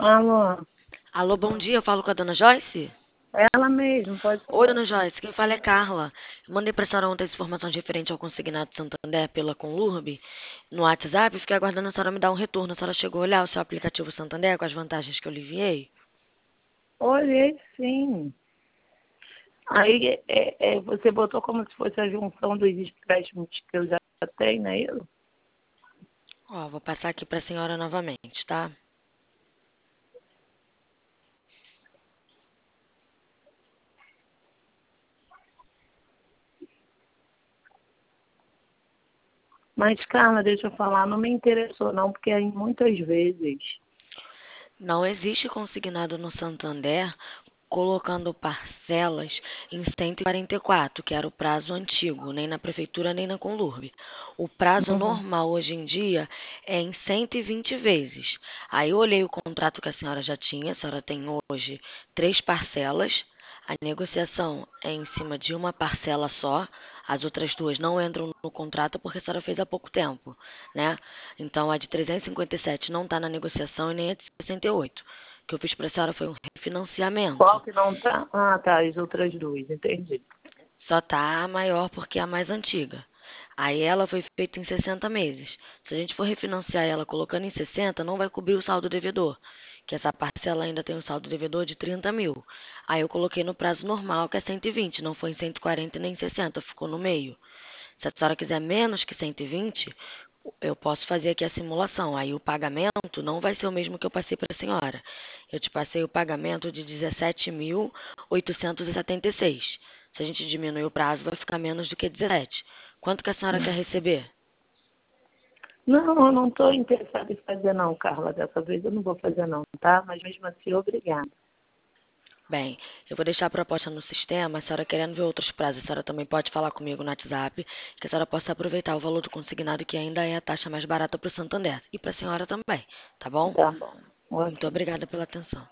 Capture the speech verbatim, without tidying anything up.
Alô, Alô, bom dia, eu falo com a dona Joyce? ela mesmo, pode Oi, falar. dona Joyce, quem fala é Carla. Eu mandei para a senhora ontem as informações referentes ao consignado Santander pela Conlurb no WhatsApp. Fiquei aguardando a senhora me dar um retorno. A senhora chegou a olhar o seu aplicativo Santander com as vantagens que eu lhe enviei? Olhei sim. Aí é, é, você botou como se fosse a junção dos empréstimos que eu já tenho, não é isso? Ó, vou passar aqui para a senhora novamente, tá? Mas, Carla, deixa eu falar, não me interessou não, porque aí muitas vezes. Não existe consignado no Santander colocando parcelas em cento e quarenta e quatro, que era o prazo antigo, nem na prefeitura nem na Conlurb. O prazo Uhum. normal hoje em dia é em cento e vinte vezes. Aí eu olhei o contrato que a senhora já tinha, a senhora tem hoje três parcelas. A negociação é em cima de uma parcela só, as outras duas não entram no contrato porque a senhora fez há pouco tempo, né? Então a de trezentos e cinquenta e sete não está na negociação e nem a de sessenta e oito. O que eu fiz para a senhora foi um refinanciamento. Qual que não tá? Ah, tá, as outras duas, entendi. Só tá a maior porque é a mais antiga. Aí ela foi feita em sessenta meses. Se a gente for refinanciar ela colocando em sessenta, não vai cobrir o saldo devedor. Que essa parcela ainda tem um saldo devedor de trinta mil. Aí eu coloquei no prazo normal, que é cento e vinte. Não foi em cento e quarenta nem em sessenta, ficou no meio. Se a senhora quiser menos que cento e vinte, eu posso fazer aqui a simulação. Aí o pagamento não vai ser o mesmo que eu passei para a senhora. Eu te passei o pagamento de dezessete mil oitocentos e setenta e seis. Se a gente diminuir o prazo, vai ficar menos do que dezessete. Quanto que a senhora quer receber? Não, eu não estou interessada em fazer não, Carla. Dessa vez eu não vou fazer não, tá? Mas mesmo assim, obrigada. Bem, eu vou deixar a proposta no sistema. A senhora querendo ver outros prazos, a senhora também pode falar comigo no WhatsApp, que a senhora possa aproveitar o valor do consignado, que ainda é a taxa mais barata para o Santander. E para a senhora também, tá bom? Tá bom. Muito Ok. obrigada pela atenção.